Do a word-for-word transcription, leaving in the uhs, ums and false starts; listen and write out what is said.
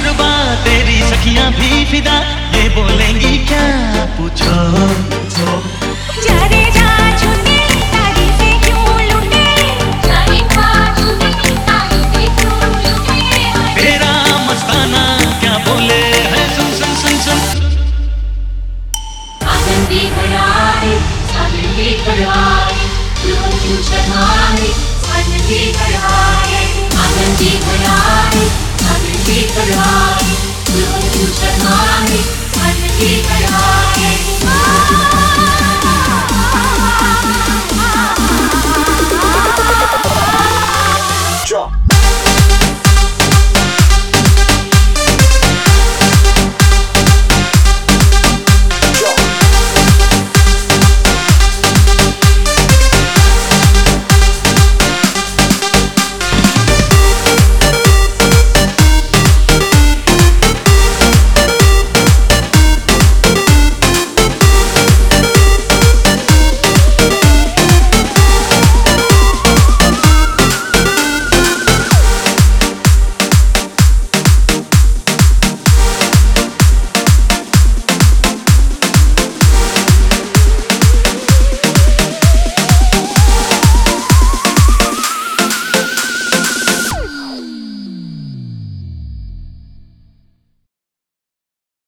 कुर्बा तेरी सखियां भी फिदा, ये बोलेंगी क्या पूछो। जा रे जा झूठे तारीफें क्यों लूटे, तेरा मस्ताना क्या बोले है, सुन सुन सुन सुन। आंगन की कढ़ाई, सावन की कढ़ाई, फूलों की चढ़ाई, स्वर्ण की कढ़ाई। आंगन की कढ़ाई, सावन की कढ़ाई, फूलों की चढ़ाई, स्वर्ण की कढ़ाई।